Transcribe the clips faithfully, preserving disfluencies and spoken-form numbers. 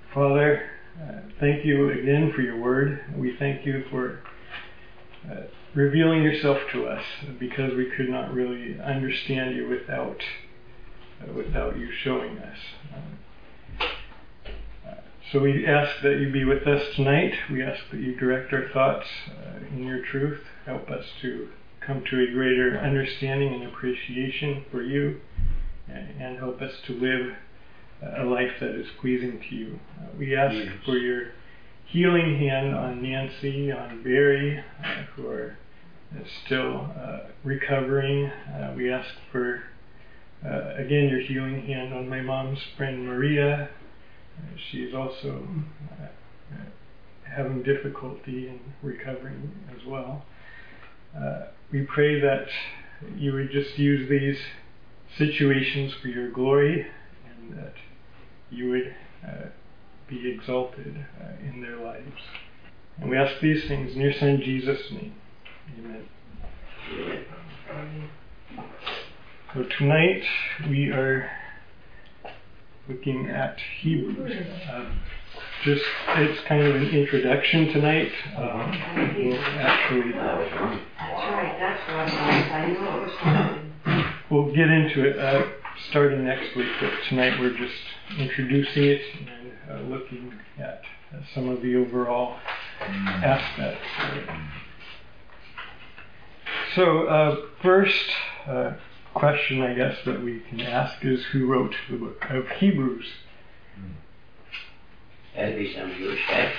Father, uh, thank you again for your word. We thank you for uh, revealing yourself to us, because we could not really understand you without uh, without you showing us. Um, uh, so we ask that you be with us tonight. We ask that you direct our thoughts uh, in your truth. Help us to come to a greater understanding and appreciation for you, and, and help us to live a life that is pleasing to you. Uh, we ask yes. for your healing hand on Nancy, on Barry, uh, who are uh, still uh, recovering. Uh, we ask for, uh, again, your healing hand on my mom's friend Maria. Uh, she's also uh, uh, having difficulty in recovering as well. Uh, we pray that you would just use these situations for your glory, and that you would uh, be exalted uh, in their lives. And we ask these things in your Son Jesus' name. Amen. So tonight we are looking at Hebrews. Uh, just it's kind of an introduction tonight. Um, we'll actually. That's right. That's what I knew it was happening. We'll get into it uh, starting next week, but tonight we're just introducing it and uh, looking at uh, some of the overall aspects of it. So, uh, first uh, question, I guess, that we can ask is, who wrote the book of Hebrews? That'd be some Jewish guy.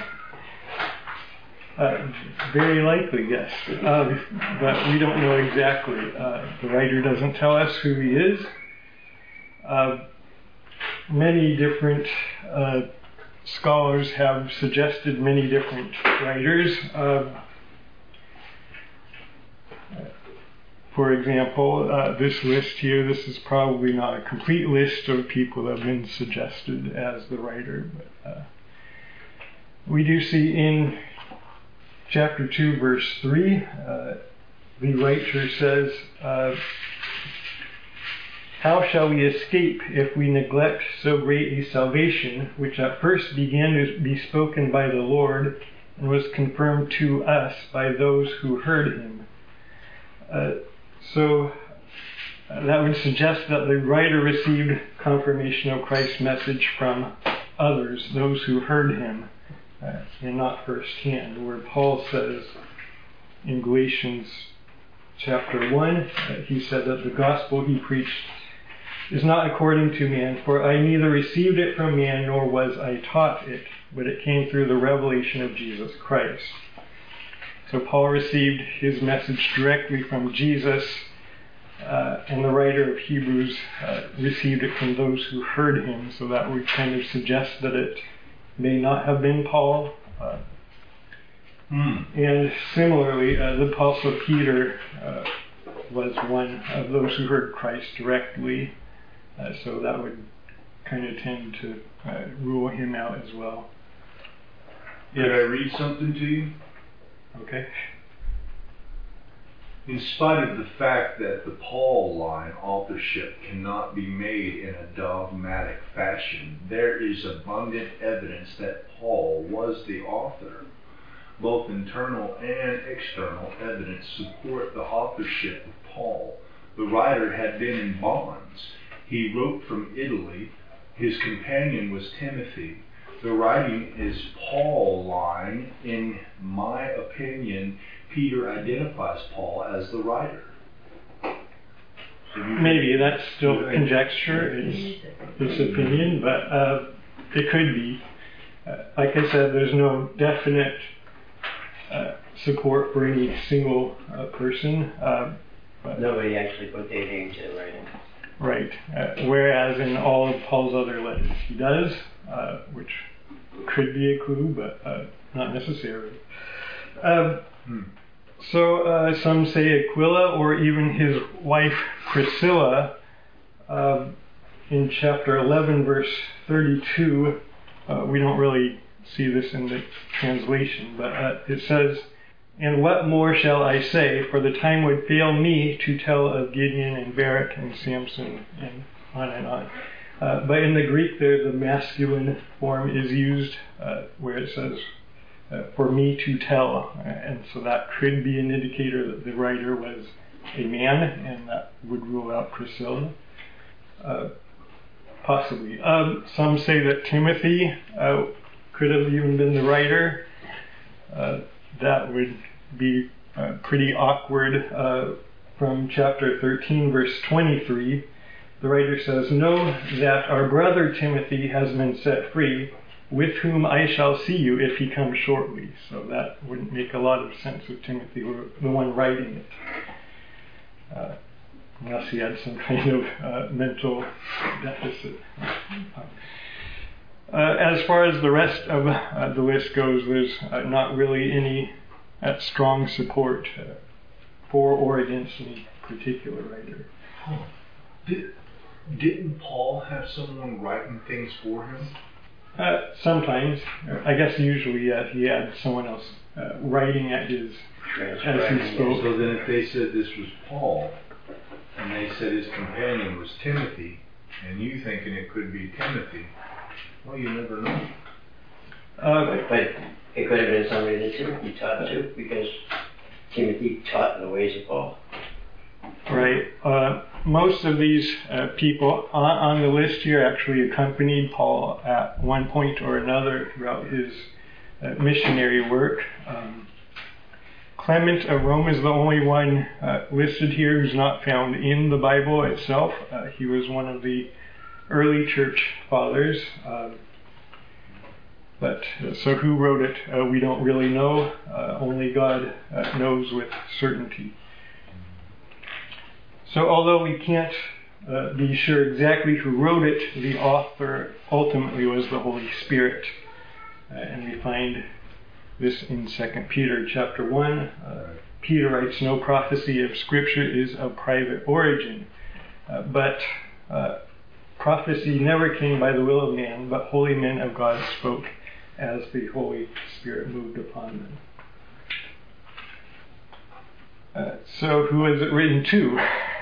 Uh, very likely, yes. Uh, but we don't know exactly. Uh, the writer doesn't tell us who he is. Uh, many different uh, scholars have suggested many different writers. Uh, for example, uh, this list here, this is probably not a complete list of people that have been suggested as the writer, but uh, we do see in chapter two, verse three, uh, the writer says, uh, "How shall we escape if we neglect so great a salvation, which at first began to be spoken by the Lord, and was confirmed to us by those who heard him?" Uh, so uh, that would suggest that the writer received confirmation of Christ's message from others, those who heard him, uh, and not firsthand. Where Paul says in Galatians chapter one, uh, he said that the gospel he preached is not according to man, for I neither received it from man nor was I taught it, but it came through the revelation of Jesus Christ. So Paul received his message directly from Jesus, uh, and the writer of Hebrews uh, received it from those who heard him, so that would kind of suggest that it may not have been Paul. Uh, mm. And similarly, uh, the Apostle Peter uh, was one of those who heard Christ directly. Uh, so that would kind of tend to uh, rule him out as well. Could yes. I read something to you? Okay. In spite of the fact that the Paul line authorship cannot be made in a dogmatic fashion, there is abundant evidence that Paul was the author. Both internal and external evidence support the authorship of Paul. The writer had been in bonds. He wrote from Italy. His companion was Timothy. The writing is Pauline. In my opinion, Peter identifies Paul as the writer. So maybe that's still conjecture, it's his opinion, but uh, it could be. Uh, like I said, there's no definite uh, support for any single uh, person. Uh, but Nobody actually put data into the writing. Right. Uh, whereas in all of Paul's other letters he does, uh, which could be a clue, but uh, not necessarily. Um, hmm. So uh, some say Aquila, or even his wife Priscilla, uh, in chapter eleven, verse thirty-two, uh, we don't really see this in the translation, but uh, it says, "And what more shall I say? For the time would fail me to tell of Gideon and Barak and Samson," and on and on. Uh, but in the Greek there, the masculine form is used uh, where it says, uh, for me to tell. Uh, and so that could be an indicator that the writer was a man, and that would rule out Priscilla. Uh, possibly. Um, some say that Timothy uh, could have even been the writer. Uh, that would be uh, pretty awkward. Uh, from chapter thirteen, verse twenty-three, the writer says, "Know that our brother Timothy has been set free, with whom I shall see you if he comes shortly." So that wouldn't make a lot of sense with Timothy, the one writing it. Uh, unless he had some kind of uh, mental deficit. Uh, as far as the rest of uh, the list goes, there's uh, not really any uh, strong support uh, for or against any particular writer. Huh. Did, didn't Paul have someone writing things for him? Uh, sometimes. I guess usually uh, he had someone else uh, writing at his as he spoke. So then if they said this was Paul, and they said his companion was Timothy, and you thinking it could be Timothy, well, you never know. Uh, but, but it could have been somebody that Timothy taught to, because Timothy taught in the ways of Paul. Right. Uh, most of these uh, people on, on the list here actually accompanied Paul at one point or another throughout his uh, missionary work. Um, Clement of Rome is the only one uh, listed here who's not found in the Bible itself. Uh, he was one of the early church fathers. Um, but uh, so who wrote it, uh, we don't really know. Uh, only God uh, knows with certainty. So although we can't uh, be sure exactly who wrote it, the author ultimately was the Holy Spirit. Uh, and we find this in Second Peter chapter one. Uh, Peter writes, "No prophecy of Scripture is of private origin, uh, but uh, prophecy never came by the will of man, but holy men of God spoke as the Holy Spirit moved upon them." Uh, so who is it written to?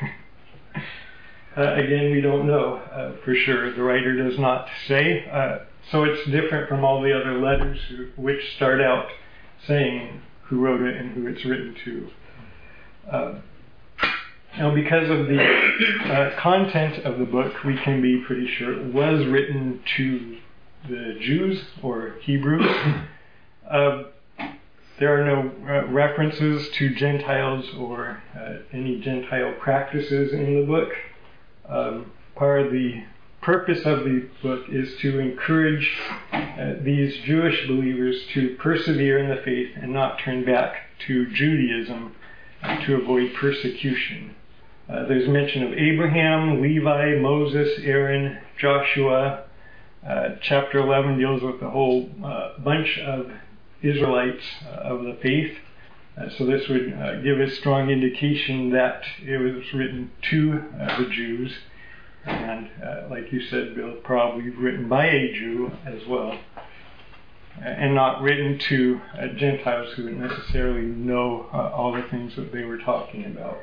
uh, again, we don't know uh, for sure. The writer does not say. Uh, so it's different from all the other letters who, which start out saying who wrote it and who it's written to. Uh, now, because of the uh, content of the book, we can be pretty sure it was written to the Jews or Hebrews. Uh, There are no uh, references to Gentiles or uh, any Gentile practices in the book. Um, part of the purpose of the book is to encourage uh, these Jewish believers to persevere in the faith and not turn back to Judaism uh, to avoid persecution. Uh, there's mention of Abraham, Levi, Moses, Aaron, Joshua. Uh, chapter eleven deals with a whole uh, bunch of Israelites uh, of the faith. Uh, so this would uh, give a strong indication that it was written to uh, the Jews. And uh, like you said, Bill, probably written by a Jew as well. Uh, and not written to uh, Gentiles who would necessarily know uh, all the things that they were talking about.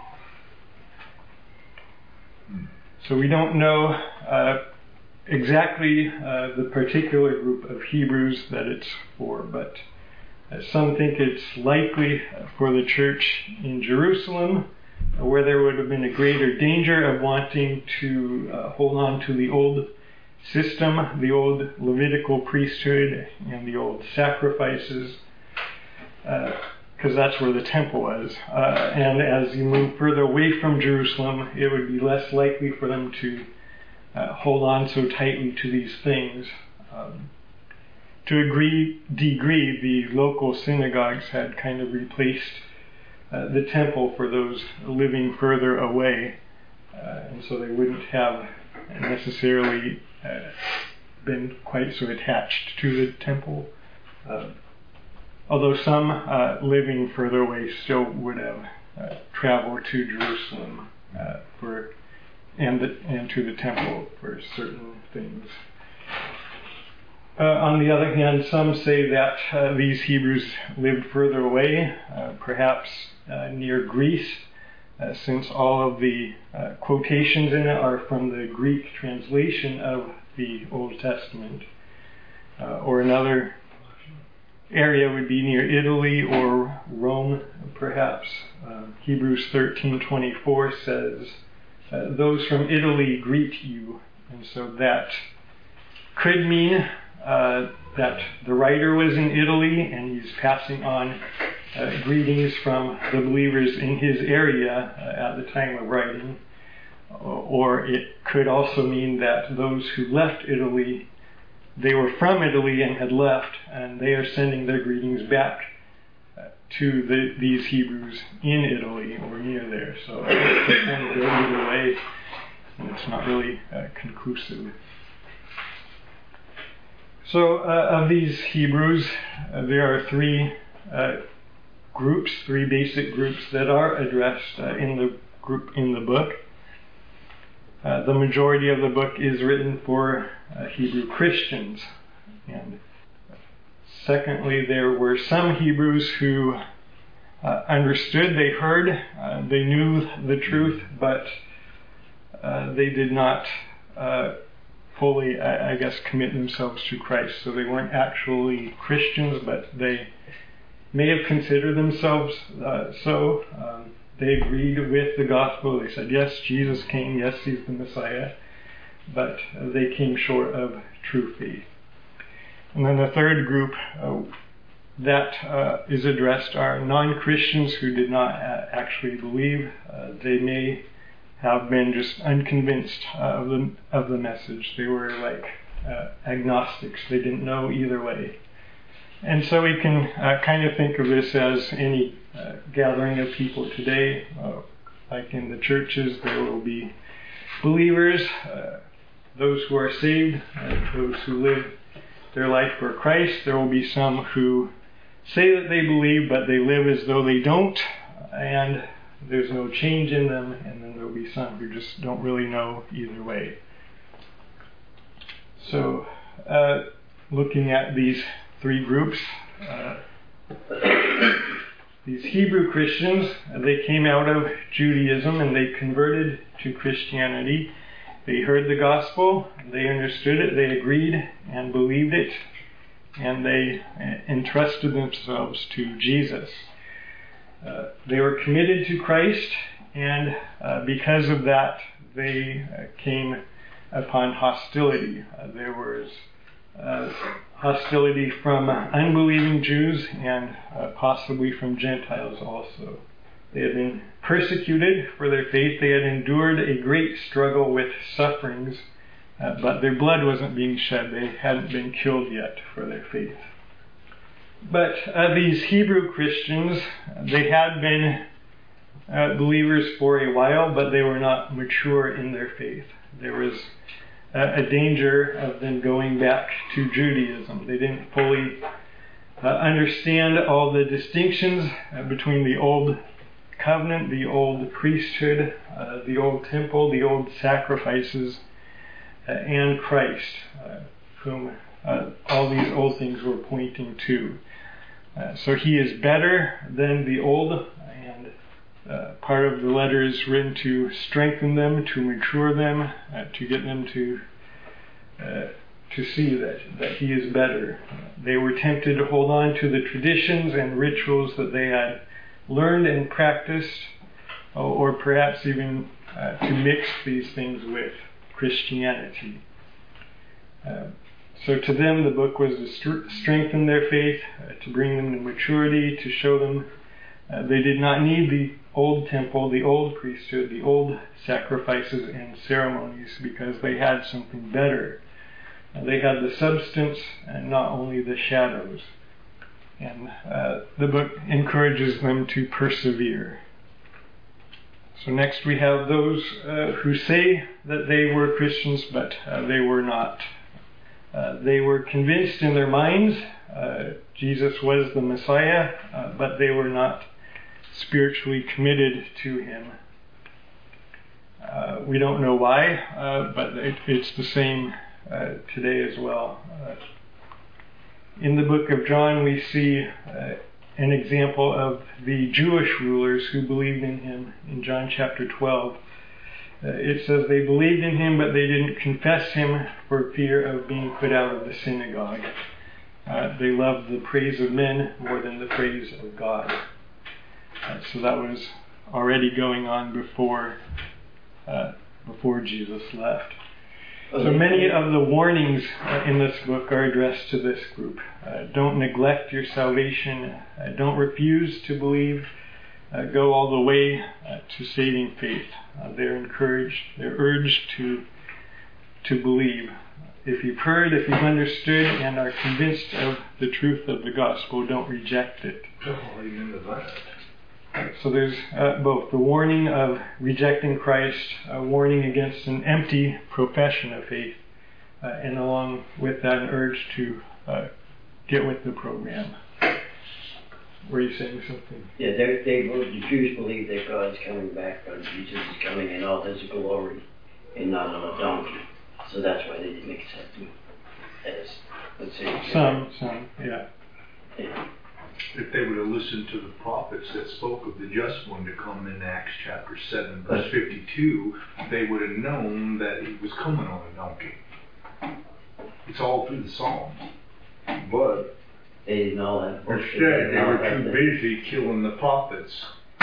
So we don't know uh, exactly uh, the particular group of Hebrews that it's for, but uh, some think it's likely for the church in Jerusalem, uh, where there would have been a greater danger of wanting to uh, hold on to the old system, the old Levitical priesthood, and the old sacrifices, because uh, that's where the temple was. Uh, and as you move further away from Jerusalem, it would be less likely for them to Uh, hold on so tightly to these things. Um, to a degree, degree, the local synagogues had kind of replaced uh, the temple for those living further away, uh, and so they wouldn't have necessarily uh, been quite so attached to the temple. Uh, although some uh, living further away still would have uh, traveled to Jerusalem uh, for And, the, and to the temple for certain things. Uh, on the other hand, some say that uh, these Hebrews lived further away, uh, perhaps uh, near Greece, uh, since all of the uh, quotations in it are from the Greek translation of the Old Testament. Uh, or another area would be near Italy or Rome, perhaps. Uh, Hebrews thirteen twenty-four says, uh, those from Italy greet you. And so that could mean uh, that the writer was in Italy and he's passing on uh, greetings from the believers in his area uh, at the time of writing. Or it could also mean that those who left Italy, they were from Italy and had left, and they are sending their greetings back uh, to the, these Hebrews in Italy or near there. So it kind of go either way, and it's not really uh, conclusive. So uh, of these Hebrews, uh, there are three uh, groups, three basic groups that are addressed uh, in the group in the book. Uh, the majority of the book is written for uh, Hebrew Christians. And secondly, there were some Hebrews who uh, understood, they heard, uh, they knew the truth, but uh, they did not uh, fully, I, I guess, commit themselves to Christ. So they weren't actually Christians, but they may have considered themselves uh, so. Um, They agreed with the gospel. They said, yes, Jesus came. Yes, he's the Messiah. But uh, they came short of true faith. And then the third group uh, that uh, is addressed are non-Christians who did not uh, actually believe. Uh, they may have been just unconvinced uh, of the of the message. They were like uh, agnostics. They didn't know either way. And so we can uh, kind of think of this as any uh, gathering of people today. Uh, like in the churches, there will be believers, uh, those who are saved, uh, those who live their life for Christ. There will be some who say that they believe, but they live as though they don't, and there's no change in them. And then there will be some who just don't really know either way. So, uh, looking at these three groups. Uh, these Hebrew Christians, uh, they came out of Judaism and they converted to Christianity. They heard the gospel, they understood it, they agreed and believed it, and they uh, entrusted themselves to Jesus. Uh, they were committed to Christ, and uh, because of that, they uh, came upon hostility. Uh, there was uh, hostility from unbelieving Jews and uh, possibly from Gentiles also. They had been persecuted for their faith. They had endured a great struggle with sufferings, uh, but their blood wasn't being shed. They hadn't been killed yet for their faith. But uh, these Hebrew Christians, they had been uh, believers for a while, but they were not mature in their faith. There was a danger of them going back to Judaism. They didn't fully uh, understand all the distinctions uh, between the old covenant, the old priesthood, uh, the old temple, the old sacrifices, uh, and Christ, uh, whom uh, all these old things were pointing to. Uh, so he is better than the old, and Uh, part of the letter is written to strengthen them, to mature them, uh, to get them to uh, to see that, that he is better. Uh, they were tempted to hold on to the traditions and rituals that they had learned and practiced, or, or perhaps even uh, to mix these things with Christianity. Uh, so to them the book was to st- strengthen their faith, uh, to bring them to maturity, to show them uh, they did not need the old temple, the old priesthood, the old sacrifices and ceremonies, because they had something better. Uh, they had the substance and not only the shadows. And uh, the book encourages them to persevere. So next we have those uh, who say that they were Christians, but uh, they were not. Uh, they were convinced in their minds uh, Jesus was the Messiah, uh, but they were not spiritually committed to him. Uh, we don't know why, uh, but it, it's the same uh, today as well. Uh, in the book of John, we see uh, an example of the Jewish rulers who believed in him in John chapter twelve. Uh, it says they believed in him, but they didn't confess him for fear of being put out of the synagogue. Uh, they loved the praise of men more than the praise of God. Uh, so that was already going on before uh, before Jesus left. So many of the warnings uh, in this book are addressed to this group. Uh, don't neglect your salvation. Uh, don't refuse to believe. Uh, go all the way uh, to saving faith. Uh, they're encouraged, they're urged to to believe. If you've heard, if you've understood, and are convinced of the truth of the gospel, don't reject it. Amen to that. So there's uh, both the warning of rejecting Christ, a warning against an empty profession of faith, uh, and along with that an urge to uh, get with the program. Were you saying something? Yeah, they, they, the Jews believe that God is coming back, or Jesus is coming in all his glory and not on a donkey. So that's why they didn't accept him as, let's say, Some, some, yeah. yeah. If they would have listened to the prophets that spoke of the just one to come in Acts chapter seven, verse fifty-two, they would have known that he was coming on a donkey. It's all through the Psalms. But They didn't all have books. instead, they all were have too the- busy killing the prophets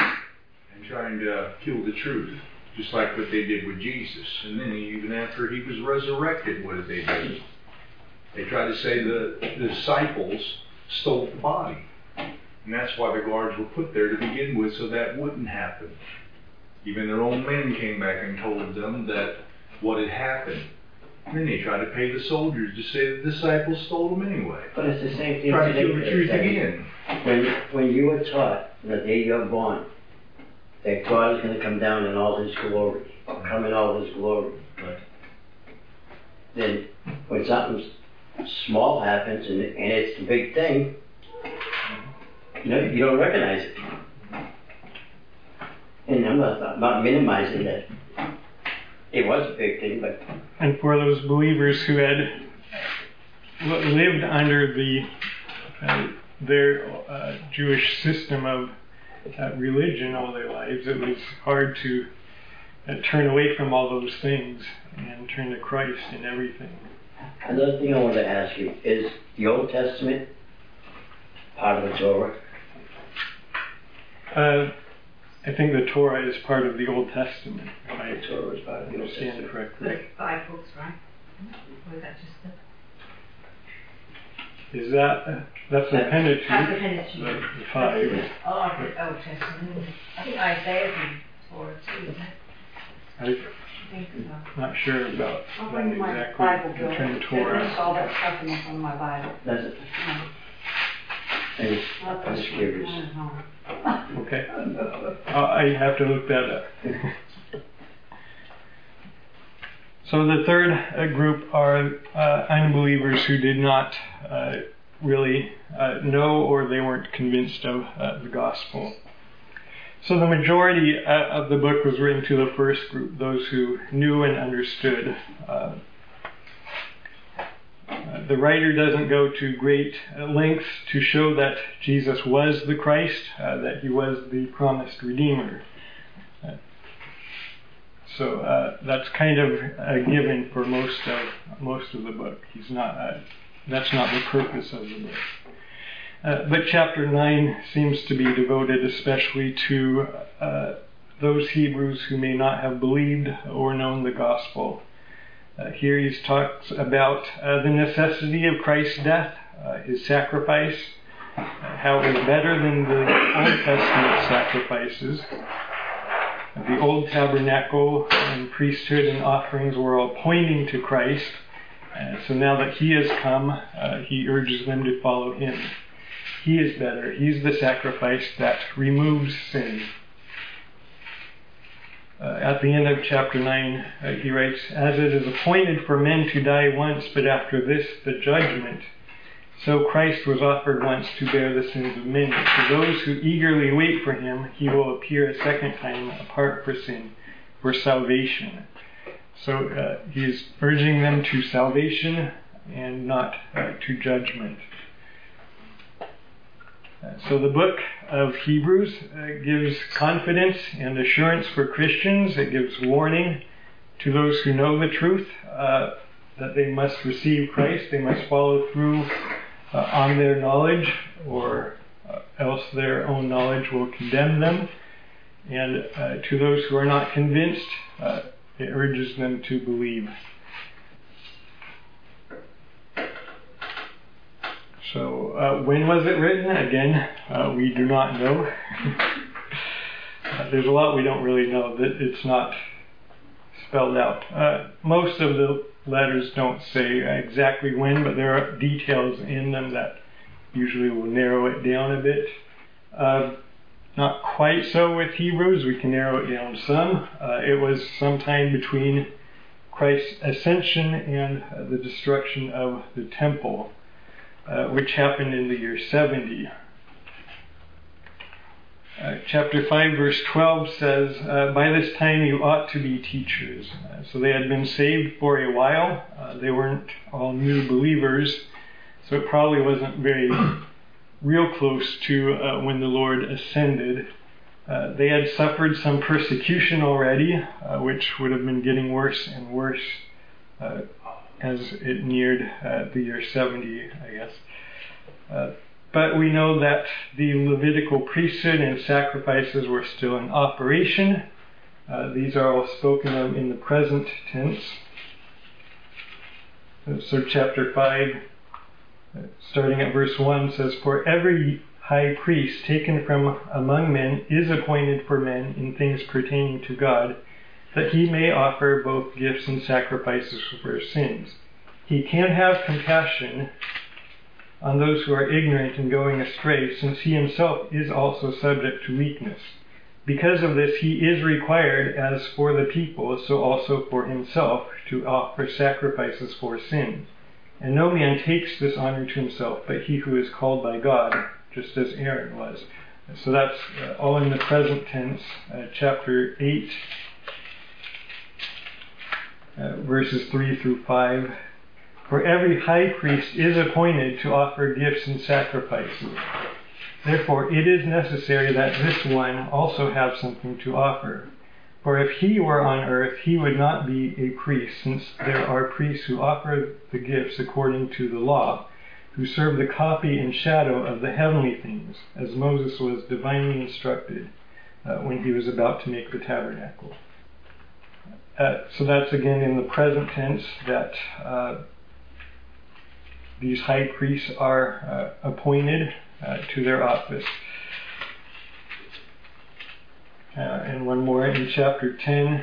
and trying to kill the truth, just like what they did with Jesus. And then even after he was resurrected, what did they do? They tried to say the, the disciples stole the body. And that's why the guards were put there to begin with, so that wouldn't happen. Even their own men came back and told them that what had happened. And then they tried to pay the soldiers to say the disciples stole them anyway. But it's the same thing Try to today. kill the truth that again. When, when you were taught the day you're born that God is going to come down in all his glory, or come in all his glory, then when something small happens and, and it's the big thing, you know, you don't recognize it. And I'm not, I'm not minimizing that. It was a big thing, but... And for those believers who had lived under the uh, their uh, Jewish system of uh, religion all their lives, it was hard to uh, turn away from all those things and turn to Christ in everything. Another thing I want to ask you, is the Old Testament part of the Torah? Uh, I think the Torah is part of the Old Testament, if I The Torah is part of the Old understand Testament. correctly. Like five books, right? Or is that just the... Is that, uh, that's the That's- Pentateuch, That's the the, Pentateuch. the five. Oh, I think Old Testament. I think Isaiah's in Torah too, isn't it? I'm I think so. not sure about I'll that bring my exactly, Bible the bill. term There's Torah. all that stuff in on my Bible. Does it? No, And it's, not I'm this just one. curious. I don't know. Okay. Uh, I have to look that up. So the third uh, group are uh, unbelievers who did not uh, really uh, know, or they weren't convinced of uh, the gospel. So the majority uh, of the book was written to the first group, those who knew and understood. Uh, uh, the writer doesn't go to great uh, lengths to show that Jesus was the Christ, uh, that he was the promised Redeemer. Uh, so uh, that's kind of a given for most of most of the book. He's not. Uh, that's not the purpose of the book. Uh, but chapter nine seems to be devoted especially to uh, those Hebrews who may not have believed or known the gospel. Uh, here he talks about uh, the necessity of Christ's death, uh, his sacrifice, uh, how it was better than the Old Testament sacrifices. The old tabernacle and priesthood and offerings were all pointing to Christ. Uh, so now that he has come, uh, he urges them to follow him. He is better. He's the sacrifice that removes sin. Uh, at the end of chapter nine, uh, he writes, "As it is appointed for men to die once, but after this the judgment, so Christ was offered once to bear the sins of many. For those who eagerly wait for him, he will appear a second time apart for sin, for salvation." So uh, he is urging them to salvation and not uh, to judgment. Uh, so the book of Hebrews uh, gives confidence and assurance for Christians. It gives warning to those who know the truth uh, that they must receive Christ. They must follow through uh, on their knowledge, or uh, else their own knowledge will condemn them. And uh, to those who are not convinced, uh, it urges them to believe. So, uh, when was it written? Again, uh, we do not know. uh, there's a lot we don't really know, that it's not spelled out. Uh, most of the letters don't say exactly when, but there are details in them that usually will narrow it down a bit. Uh, not quite so with Hebrews. We can narrow it down some. Uh, it was sometime between Christ's ascension and uh, the destruction of the temple, Uh, which happened in the year seventy. Uh, chapter five, verse twelve says, uh, by this time you ought to be teachers. Uh, so they had been saved for a while. Uh, they weren't all new believers, so it probably wasn't very real close to uh, when the Lord ascended. Uh, they had suffered some persecution already, uh, which would have been getting worse and worse uh, as it neared uh, the year seventy, I guess. Uh, but we know that the Levitical priesthood and sacrifices were still in operation. Uh, these are all spoken of in the present tense. Uh, so chapter five, uh, starting at verse one, says, for every high priest taken from among men is appointed for men in things pertaining to God, that he may offer both gifts and sacrifices for sins. He can have compassion on those who are ignorant and going astray, since he himself is also subject to weakness. Because of this, he is required, as for the people, so also for himself, to offer sacrifices for sins. And no man takes this honor to himself, but he who is called by God, just as Aaron was. So that's uh, all in the present tense. Uh, chapter eight, uh, verses three through five. For every high priest is appointed to offer gifts and sacrifices. Therefore it is necessary that this one also have something to offer. For if he were on earth, he would not be a priest, since there are priests who offer the gifts according to the law, who serve the copy and shadow of the heavenly things, as Moses was divinely instructed uh, when he was about to make the tabernacle. Uh, so that's again in the present tense, that uh, these high priests are uh, appointed uh, to their office. Uh, and one more in chapter ten,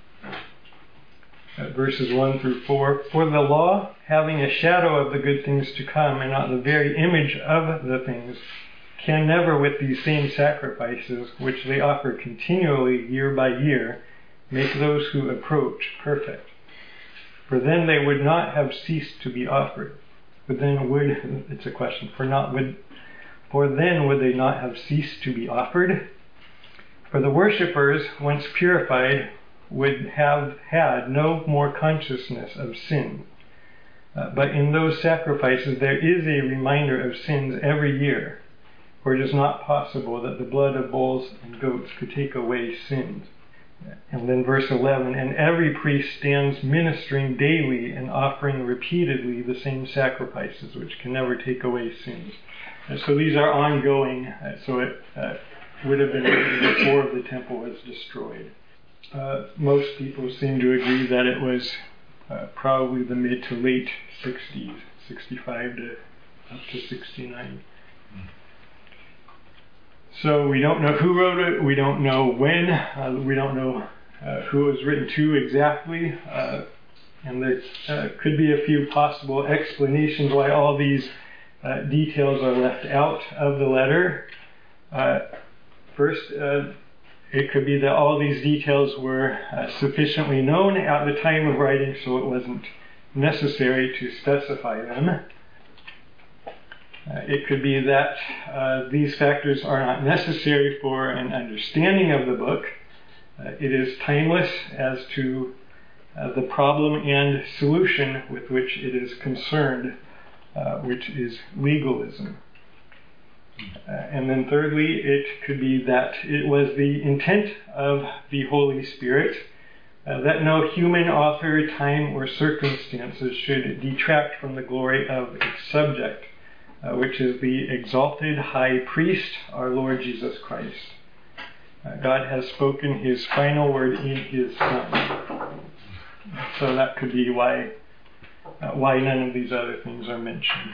uh, verses one through four. For the law, having a shadow of the good things to come, and not the very image of the things, can never with these same sacrifices, which they offer continually year by year, make those who approach perfect. For then they would not have ceased to be offered. But then would, it's a question, for not would, for then would they not have ceased to be offered? For the worshippers, once purified, would have had no more consciousness of sin. Uh, but in those sacrifices there is a reminder of sins every year, for it is not possible that the blood of bulls and goats could take away sins. And then verse eleven, and every priest stands ministering daily and offering repeatedly the same sacrifices, which can never take away sins. And so these are ongoing, uh, so it uh, would have been written before the temple was destroyed. Uh, most people seem to agree that it was uh, probably the mid to late sixties, sixty-five to up to sixty-nine. So we don't know who wrote it, we don't know when, uh, we don't know uh, who it was written to exactly, uh, and there uh, could be a few possible explanations why all these uh, details are left out of the letter. Uh, first, uh, it could be that all these details were uh, sufficiently known at the time of writing, so it wasn't necessary to specify them. Uh, it could be that uh, these factors are not necessary for an understanding of the book. Uh, it is timeless as to uh, the problem and solution with which it is concerned, uh, which is legalism. Uh, and then thirdly, it could be that it was the intent of the Holy Spirit uh, that no human author, time, or circumstances should detract from the glory of its subject, uh, which is the exalted high priest, our Lord Jesus Christ. Uh, God has spoken his final word in his Son. So that could be why uh, why none of these other things are mentioned.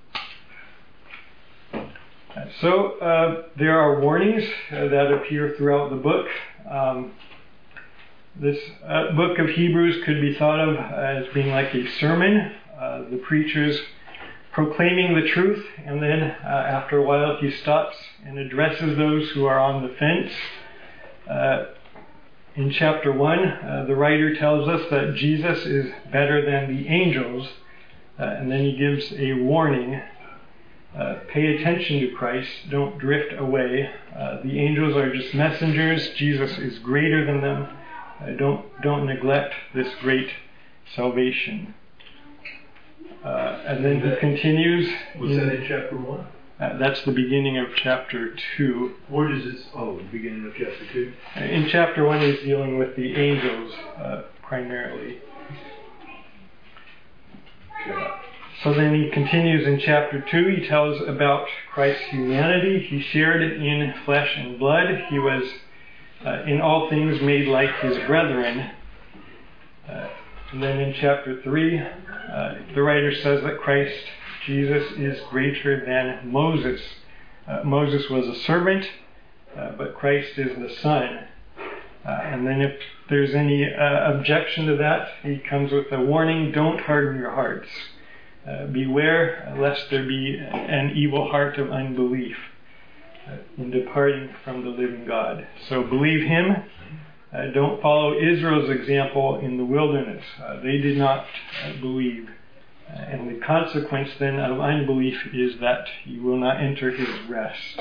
Uh, so uh, there are warnings uh, that appear throughout the book. Um, this uh, book of Hebrews could be thought of as being like a sermon. Uh, the preacher's proclaiming the truth, and then uh, after a while he stops and addresses those who are on the fence. Uh, in chapter one, uh, the writer tells us that Jesus is better than the angels, uh, and then he gives a warning. Uh, pay attention to Christ, don't drift away. Uh, the angels are just messengers. Jesus is greater than them. Uh, don't, don't neglect this great salvation. Uh, and then he continues. Was in, that in chapter one? Uh, that's the beginning of chapter two. Where does this? Oh, the beginning of chapter two. Uh, in chapter one, he's dealing with the angels uh, primarily. Okay. So then he continues in chapter two. He tells about Christ's humanity. He shared in flesh and blood. He was uh, in all things made like his brethren. Uh, and then in chapter three, uh, the writer says that Christ Jesus is greater than Moses. Uh, Moses was a servant, uh, but Christ is the Son. Uh, and then if there's any uh, objection to that, he comes with a warning: don't harden your hearts. Uh, beware lest there be an evil heart of unbelief uh, in departing from the living God. So believe him. Uh, don't follow Israel's example in the wilderness. Uh, they did not uh, believe. Uh, and the consequence then of unbelief is that you will not enter his rest.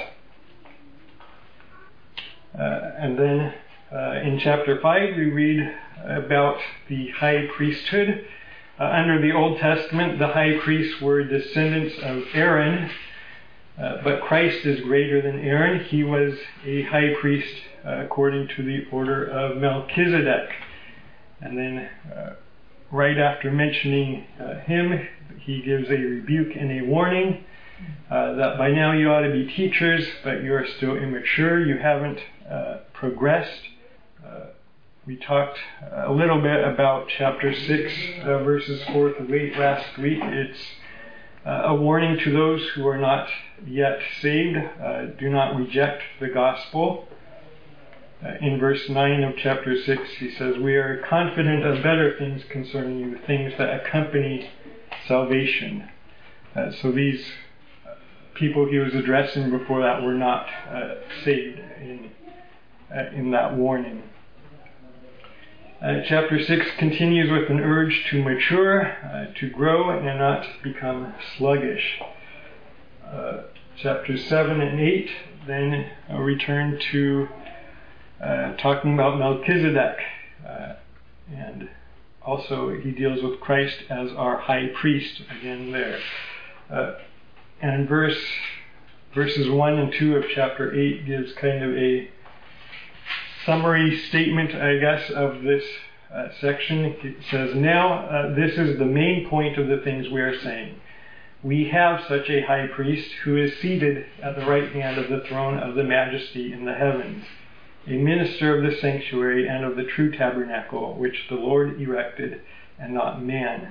Uh, and then uh, in chapter five we read about the high priesthood. Uh, under the Old Testament, the high priests were descendants of Aaron, uh, but Christ is greater than Aaron. He was a high priest uh, according to the order of Melchizedek. And then uh, right after mentioning uh, him, he gives a rebuke and a warning uh, that by now you ought to be teachers, but you are still immature. You haven't uh, progressed. Uh, We talked a little bit about chapter six, uh, verses four to eight last week. It's uh, a warning to those who are not yet saved. Uh, do not reject the gospel. Uh, in verse nine of chapter six, he says, "We are confident of better things concerning you, things that accompany salvation." Uh, so these people he was addressing before that were not uh, saved in, uh, in that warning. Uh, chapter six continues with an urge to mature, uh, to grow, and not become sluggish. Uh, chapters seven and eight then uh, return to uh, talking about Melchizedek. Uh, and also he deals with Christ as our high priest again there. Uh, and verse verses one and two of chapter eight gives kind of a summary statement, I guess, of this uh, section. It says, "Now uh, this is the main point of the things we are saying. We have such a high priest who is seated at the right hand of the throne of the majesty in the heavens, a minister of the sanctuary and of the true tabernacle, which the Lord erected and not man."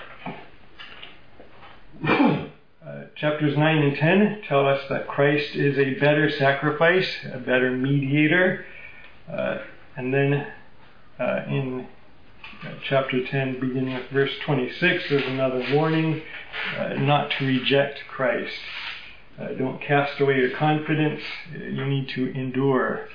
Uh, chapters nine and ten tell us that Christ is a better sacrifice, a better mediator. Uh, and then uh, in uh, chapter ten, beginning with verse twenty-six, there's another warning uh, not to reject Christ. Uh, don't cast away your confidence. You need to endure.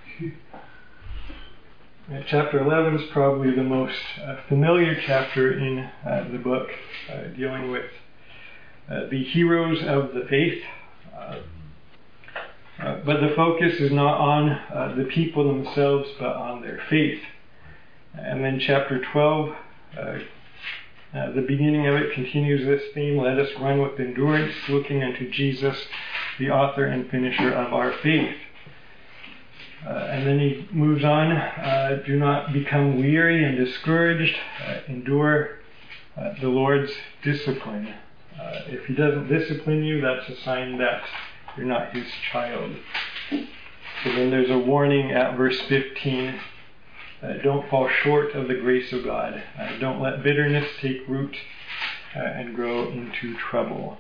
Uh, chapter eleven is probably the most uh, familiar chapter in uh, the book, uh, dealing with uh, the heroes of the faith. Uh, Uh, but the focus is not on uh, the people themselves, but on their faith. And then chapter twelve, uh, uh, the beginning of it continues this theme: "Let us run with endurance, looking unto Jesus, the author and finisher of our faith. Uh, and then he moves on, uh, do not become weary and discouraged, uh, endure uh, the Lord's discipline. Uh, if he doesn't discipline you, that's a sign that you're not his child. So then there's a warning at verse fifteen. Uh, don't fall short of the grace of God. Uh, don't let bitterness take root uh, and grow into trouble.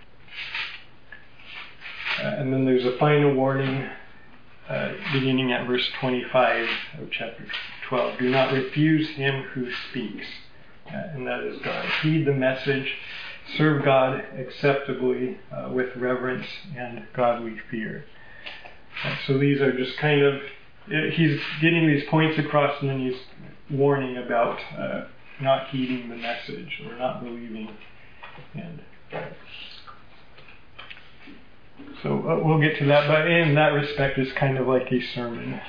Uh, and then there's a final warning uh, beginning at verse twenty-five of chapter twelve. Do not refuse him who speaks. Uh, and that is God. Heed the message. Serve God acceptably uh, with reverence and godly fear. Uh, so these are just kind of, he's getting these points across, and then he's warning about uh, not heeding the message or not believing. And uh, so uh, we'll get to that, but in that respect, it's kind of like a sermon.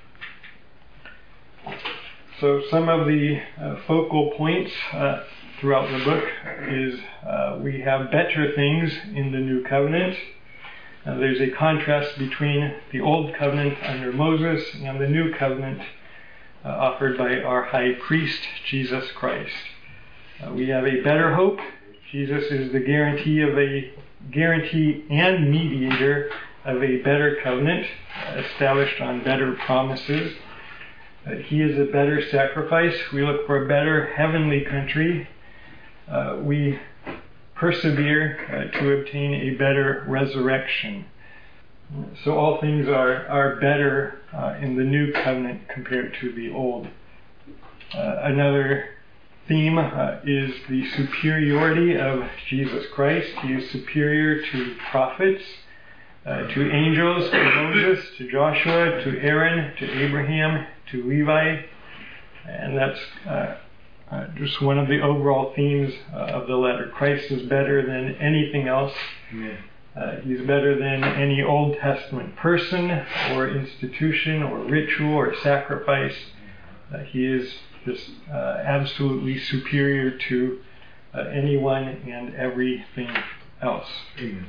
So some of the uh, focal points uh, throughout the book is uh, we have better things in the new covenant. Uh, there's a contrast between the old covenant under Moses and the new covenant uh, offered by our high priest, Jesus Christ. Uh, we have a better hope. Jesus is the guarantee of a guarantee and mediator of a better covenant uh, established on better promises. Uh, he is a better sacrifice. We look for a better heavenly country. Uh, we persevere uh, to obtain a better resurrection. So all things are, are better uh, in the new covenant compared to the old. Uh, another theme uh, is the superiority of Jesus Christ. He is superior to prophets, uh, to angels, to Moses, to Joshua, to Aaron, to Abraham, to Levi. And that's uh, Uh, just one of the overall themes uh, of the letter. Christ is better than anything else. Uh, he's better than any Old Testament person or institution or ritual or sacrifice. Uh, he is just uh, absolutely superior to uh, anyone and everything else. Amen.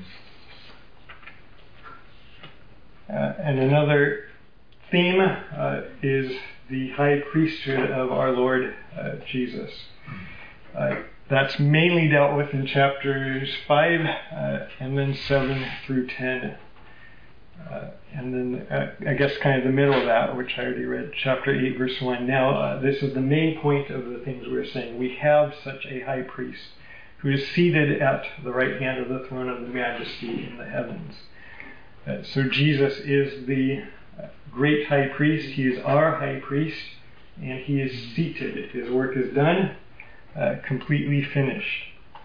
Uh, and another theme uh, is the high priesthood of our Lord uh, Jesus. Uh, that's mainly dealt with in chapters five uh, and then seven through ten. Uh, and then uh, I guess kind of the middle of that, which I already read, chapter eight, verse one. Now, uh, this is the main point of the things we're saying. We have such a high priest who is seated at the right hand of the throne of the majesty in the heavens. Uh, so Jesus is the great high priest. He is our high priest, and he is seated. His work is done, uh, completely finished.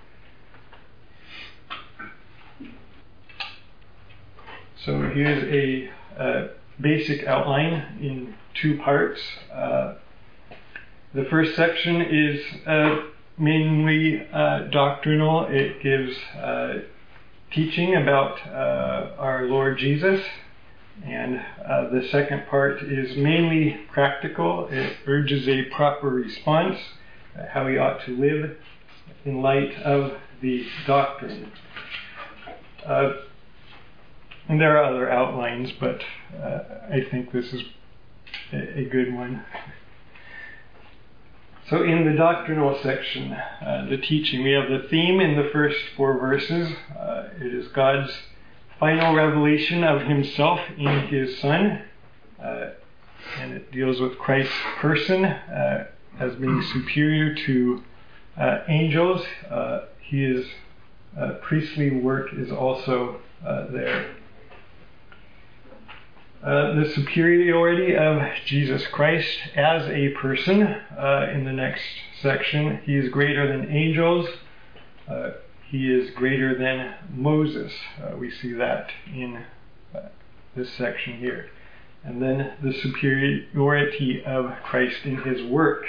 So here's a uh, basic outline in two parts. Uh, the first section is uh, mainly uh, doctrinal. It gives uh, teaching about uh, our Lord Jesus. And uh, the second part is mainly practical. It urges a proper response, uh, how we ought to live in light of the doctrine. Uh, and there are other outlines, but uh, I think this is a, a good one. So in the doctrinal section, uh, the teaching, we have the theme in the first four verses. Uh, it is God's final revelation of himself in his Son, uh, and it deals with Christ's person uh, as being superior to uh, angels. Uh, his uh, priestly work is also uh, there. Uh, the superiority of Jesus Christ as a person uh, in the next section. He is greater than angels. Uh, He is greater than Moses. Uh, we see that in uh, this section here. And then the superiority of Christ in his work.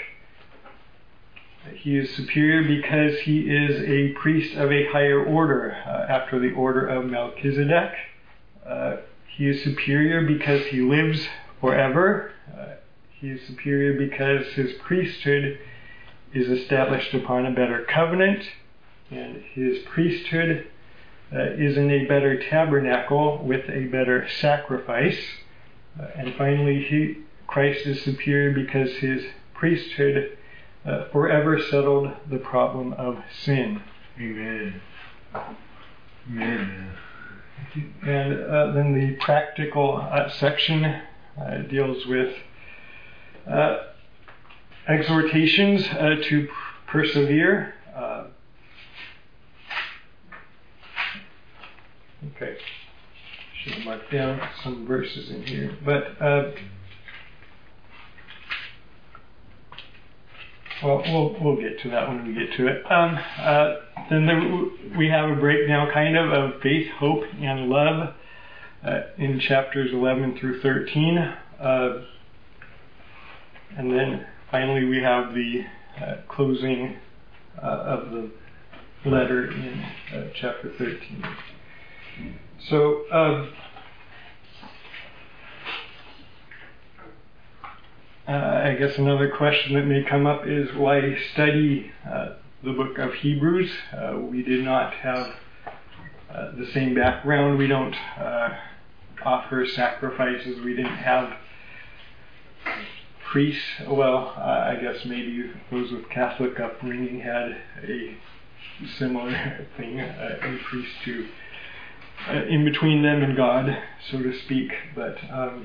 He is superior because he is a priest of a higher order, uh, after the order of Melchizedek. Uh, he is superior because he lives forever. Uh, he is superior because his priesthood is established upon a better covenant. And his priesthood uh, is in a better tabernacle with a better sacrifice. Uh, and finally, he, Christ is superior because his priesthood uh, forever settled the problem of sin. Amen. Amen. And uh, then the practical uh, section uh, deals with uh, exhortations uh, to persevere. Uh, okay, should have marked down some verses in here, but uh, well, we'll we'll get to that when we get to it. Um, uh, then there, we have a breakdown, kind of, of faith, hope, and love uh, in chapters eleven through thirteen, uh, and then finally we have the uh, closing uh, of the letter in uh, chapter thirteen. So. Um, Uh, I guess another question that may come up is why study uh, the book of Hebrews? Uh, we did not have uh, the same background. We don't uh, offer sacrifices. We didn't have priests. Well, uh, I guess maybe those with Catholic upbringing had a similar thing, uh, a priest to uh, in between them and God, so to speak. But um,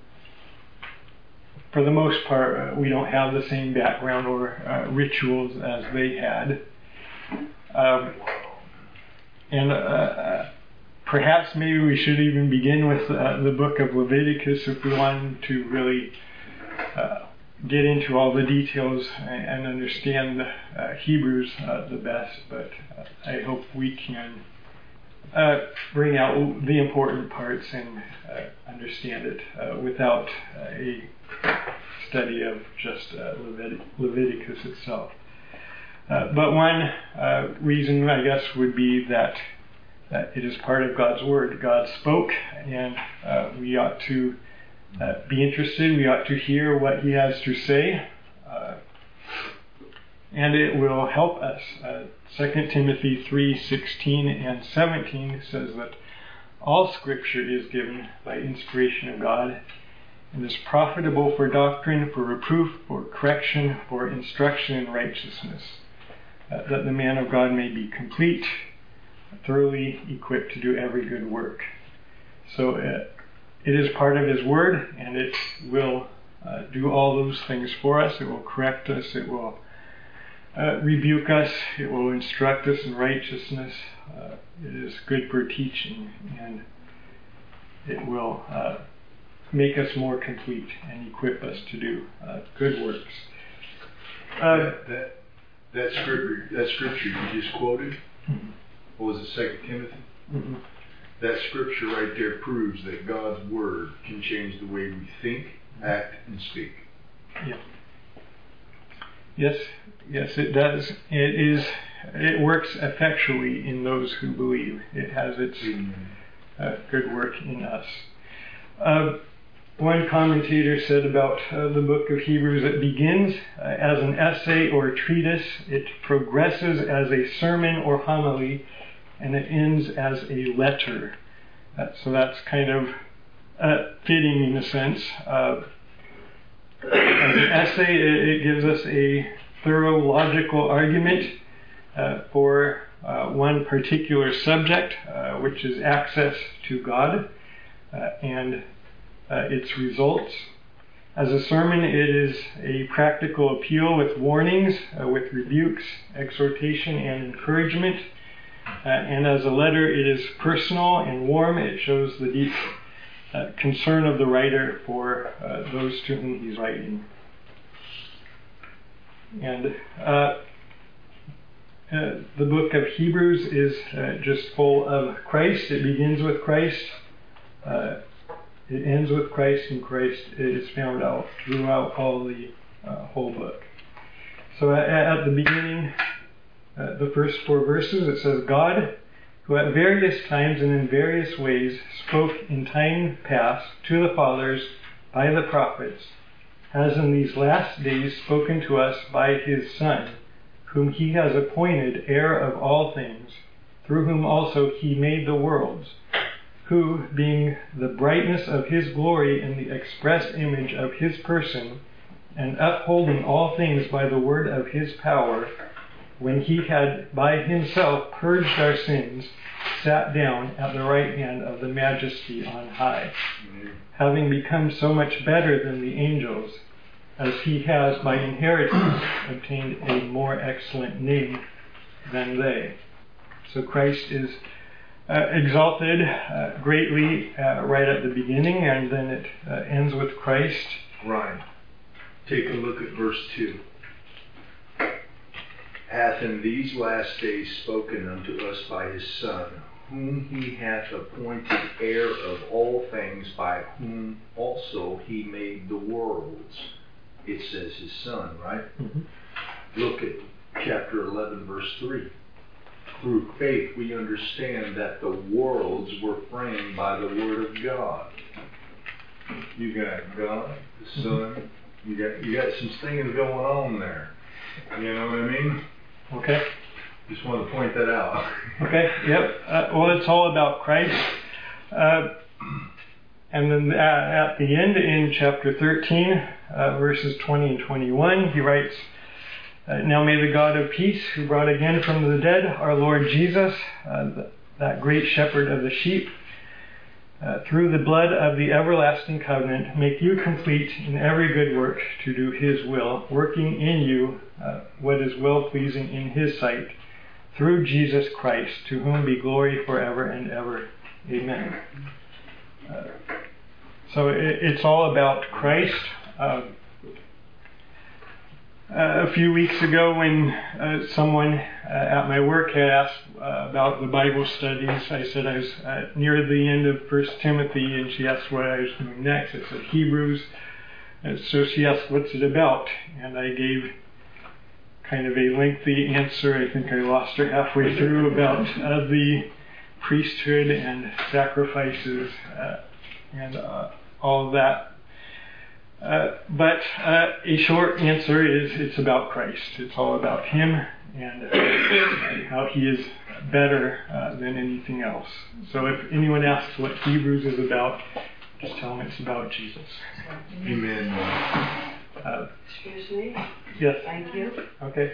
for the most part, uh, we don't have the same background or uh, rituals as they had. Um, and uh, perhaps maybe we should even begin with uh, the book of Leviticus if we want to really uh, get into all the details and understand uh, Hebrews uh, the best. But uh, I hope we can uh, bring out the important parts and uh, understand it uh, without uh, a study of just uh, Levit- Leviticus itself. Uh, but one uh, reason, I guess, would be that uh, it is part of God's Word. God spoke, and uh, we ought to uh, be interested. We ought to hear what He has to say, uh, and it will help us. Uh, Second Timothy three sixteen and seventeen says that all Scripture is given by inspiration of God, and is profitable for doctrine, for reproof, for correction, for instruction in righteousness, uh, that the man of God may be complete, thoroughly equipped to do every good work. So uh, it is part of His Word, and it will uh, do all those things for us. It will correct us. It will uh, rebuke us. It will instruct us in righteousness. Uh, it is good for teaching, and it will uh, make us more complete and equip us to do uh, good works. Uh, that, that that scripture that scripture you just quoted, mm-hmm. What was it, Second Timothy? Mm-hmm. That scripture right there proves that God's Word can change the way we think, act, and speak. Yeah. Yes, yes, it does. It is. It works effectually in those who believe. It has its uh, good work in us. Uh, One commentator said about uh, the book of Hebrews, it begins uh, as an essay or treatise, it progresses as a sermon or homily, and it ends as a letter. Uh, so that's kind of uh, fitting in a sense. Uh, as an essay, it, it gives us a thorough logical argument uh, for uh, one particular subject, uh, which is access to God, uh, and Uh, its results. As a sermon, it is a practical appeal with warnings, uh, with rebukes, exhortation, and encouragement. Uh, and as a letter, it is personal and warm. It shows the deep uh, concern of the writer for uh, those to whom he's writing. And uh, uh, the book of Hebrews is uh, just full of Christ. It begins with Christ. Uh, It ends with Christ, and Christ is found out throughout all the uh, whole book. So at, at the beginning, uh, the first four verses, it says, God, who at various times and in various ways spoke in time past to the fathers by the prophets, has in these last days spoken to us by His Son, whom He has appointed heir of all things, through whom also he made the worlds, who, being the brightness of his glory and the express image of his person, and upholding all things by the word of his power, when he had by himself purged our sins, sat down at the right hand of the Majesty on high, mm-hmm. having become so much better than the angels, as he has by inheritance obtained a more excellent name than they. So Christ is uh, exalted uh, greatly uh, right at the beginning, and then it uh, ends with Christ. Right. Take a look at verse two. Hath in these last days spoken unto us by his Son, whom he hath appointed heir of all things, by whom also he made the worlds. It says his Son, right? Mm-hmm. Look at chapter eleven, verse three. Through faith we understand that the worlds were framed by the word of God. You got God, the Son, you got you got some things going on there. You know what I mean? Okay. Just wanted to point that out. Okay, yep. Uh, well, it's all about Christ. Uh, and then at, at the end, in chapter thirteen, uh, verses twenty and twenty-one, he writes, Uh, now may the God of peace, who brought again from the dead our Lord Jesus, uh, the, that great shepherd of the sheep, uh, through the blood of the everlasting covenant, make you complete in every good work to do his will, working in you uh, what is well-pleasing in his sight, through Jesus Christ, to whom be glory forever and ever. Amen. Uh, so it, it's all about Christ. Uh, Uh, a few weeks ago, when uh, someone uh, at my work had asked uh, about the Bible studies, I said I was uh, near the end of First Timothy, and she asked what I was doing next. I said Hebrews. And so she asked, what's it about? And I gave kind of a lengthy answer. I think I lost her halfway through about uh, the priesthood and sacrifices uh, and uh, all of that. Uh, but uh, a short answer is it's about Christ. It's all about him and uh, how he is better uh, than anything else. So if anyone asks what Hebrews is about, just tell them it's about Jesus. Amen. Uh, Excuse me? Yes. Thank you. Okay.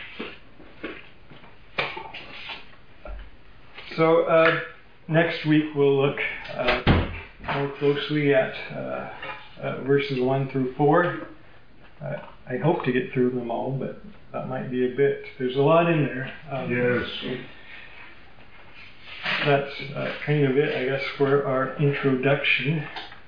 So uh, next week we'll look uh, more closely at uh, Uh, verses one through four. Uh, I hope to get through them all, but that might be a bit. There's a lot in there. Um, yes. That's uh, kind of it, I guess, for our introduction.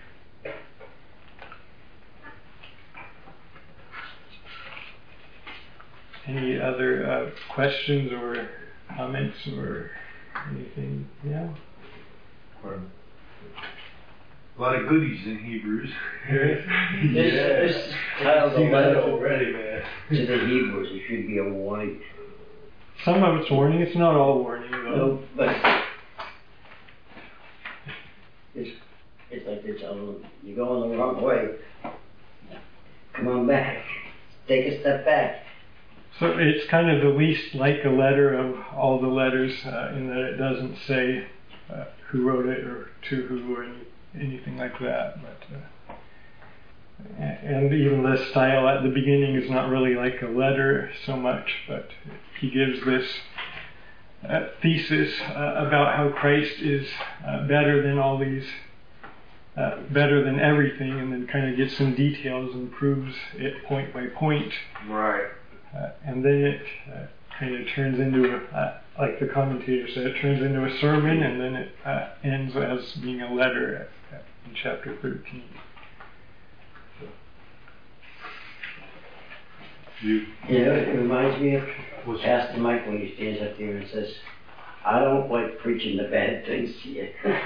Any other uh, questions or comments or anything? Yeah. Pardon. A lot of goodies in Hebrews. This, yeah. this title, the letter already, man. to the Hebrews, it should be a warning. Some of it's warning. It's not all warning, though. No, but it's, it's like they're telling them, you're going the wrong way. Come on back. Take a step back. So it's kind of the least like a letter of all the letters, uh, in that it doesn't say uh, who wrote it or to who or any, anything like that. But uh, and even the style at the beginning is not really like a letter so much, but he gives this uh, thesis uh, about how Christ is uh, better than all these, uh, better than everything, and then kind of gets some details and proves it point by point. Right. Uh, and then it uh, kind of turns into, a, uh, like the commentator said, it turns into a sermon, and then it uh, ends as being a letter at, at, in chapter thirteen. So. You, You know, it reminds me of What's Pastor Mike when he stands up there and says, I don't like preaching the bad things to you.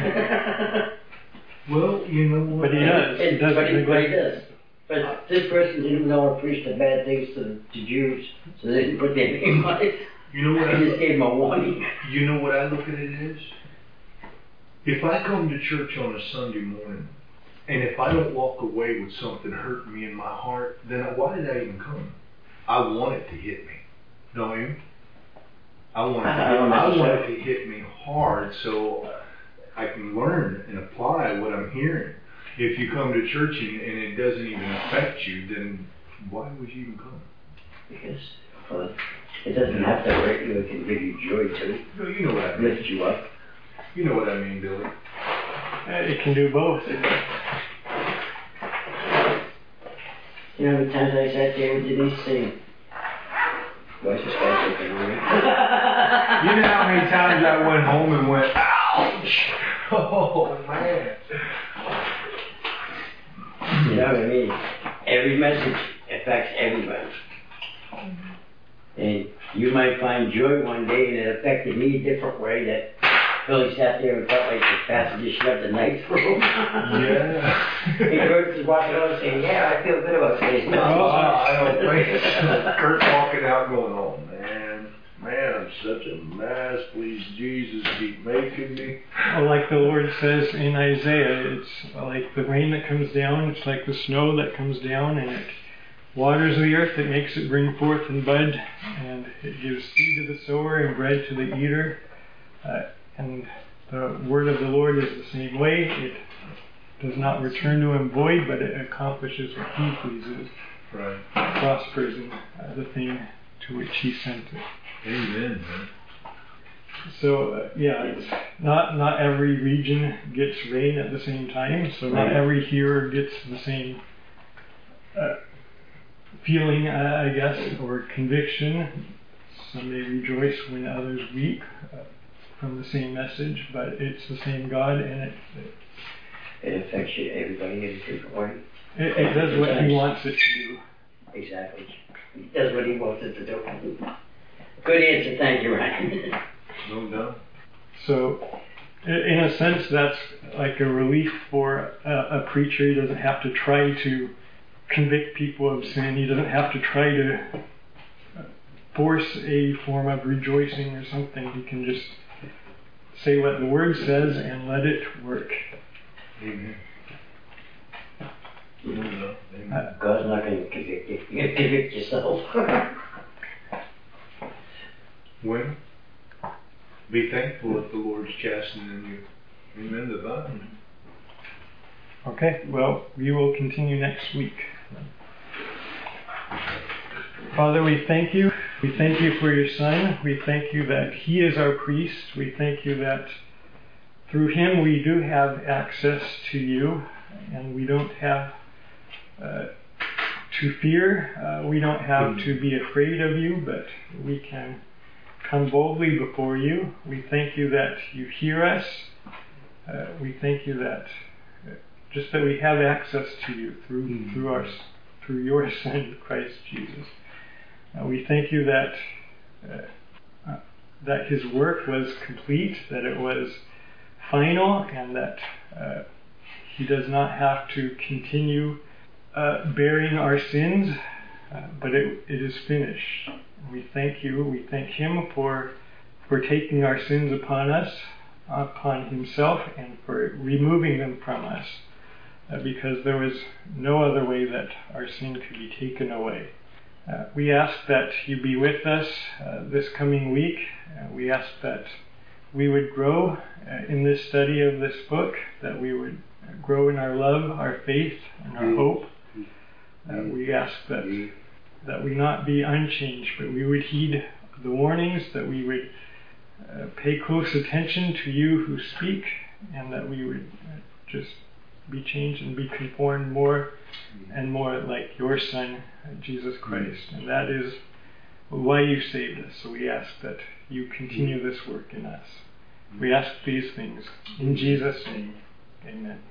well, you know what? But he does. And, He doesn't but he, but he neglect does. But this person didn't know or preach the bad things to the to Jews, so they didn't put their name on it. You know what? I I just look, gave him a warning. you know what I look at it as? If I come to church on a Sunday morning, and if I don't walk away with something hurting me in my heart, then why did I even come? I want it to hit me. Don't you? I want it to I hit, don't I want necessarily- it to hit me hard so I can learn and apply what I'm hearing. If you come to church and, and it doesn't even affect you, then why would you even come? Because, well, it doesn't have to hurt you, it can give you joy too, No, you know what I mean. lift you up. You know what I mean, Billy. Uh, It can do both. You know how many times I sat there with Denise saying, why's this guy taking on me? You know how many times I went home and went, ouch! Oh, man. You know what I mean? Every message affects everybody. And you might find joy one day and it affected me a different way that Billy sat there and felt like the pastor just shoved a knife through him. Yeah. And Kurt was walking on saying, yeah, I feel good about today's No, I message. don't think so. Kurt walking out going, oh man, man, I'm such a mess. Please, Jesus, keep making me. Well, like the Lord says in Isaiah, it's like the rain that comes down, it's like the snow that comes down, and it waters the earth, it makes it bring forth and bud, and it gives seed to the sower and bread to the eater. Uh, and the word of the Lord is the same way. It does not return to him void, but it accomplishes what he pleases. Right. It prospers in uh, the thing to which he sent it. Amen, man. So uh, yeah, it's not not every region gets rain at the same time. So not every hearer gets the same uh, feeling, uh, I guess, or conviction. Some may rejoice when others weep uh, from the same message, but it's the same God, and it it, It affects you, everybody in a different way. it, it does what He wants it to do. Exactly. He does what he wants it to do. Good answer, thank you, Ryan. No doubt. So, i- in a sense, that's like a relief for a, a preacher. He doesn't have to try to convict people of sin. He doesn't have to try to uh, force a form of rejoicing or something. He can just say what the Word says and let it work. Amen. You No know, doubt. Amen. Uh, God's not going to convict you. You're going to convict yourself. When? Be thankful if the Lord's chastening you. Amen to that. Okay, well, we will continue next week. Father, we thank you. We thank you for your Son. We thank you that He is our priest. We thank you that through Him we do have access to you, and we don't have uh, to fear. Uh, we don't have to be afraid of you, but we can come boldly before you. We thank you that you hear us. Uh, we thank you that uh, just that we have access to you through mm-hmm. through our through your Son, Christ Jesus. Uh, we thank you that uh, uh, that His work was complete, that it was final, and that uh, He does not have to continue uh, bearing our sins, uh, but it, it is finished. We thank you. We thank Him for for taking our sins upon us, upon Himself, and for removing them from us, uh, because there was no other way that our sin could be taken away. Uh, we ask that you be with us uh, this coming week. Uh, we ask that we would grow uh, in this study of this book, that we would grow in our love, our faith, and our hope. Uh, we ask that that we not be unchanged, but we would heed the warnings, that we would uh, pay close attention to you who speak, and that we would uh, just be changed and be conformed more and more like your Son, Jesus Christ. And that is why you saved us. So we ask that you continue this work in us. We ask these things in Jesus' name. Amen.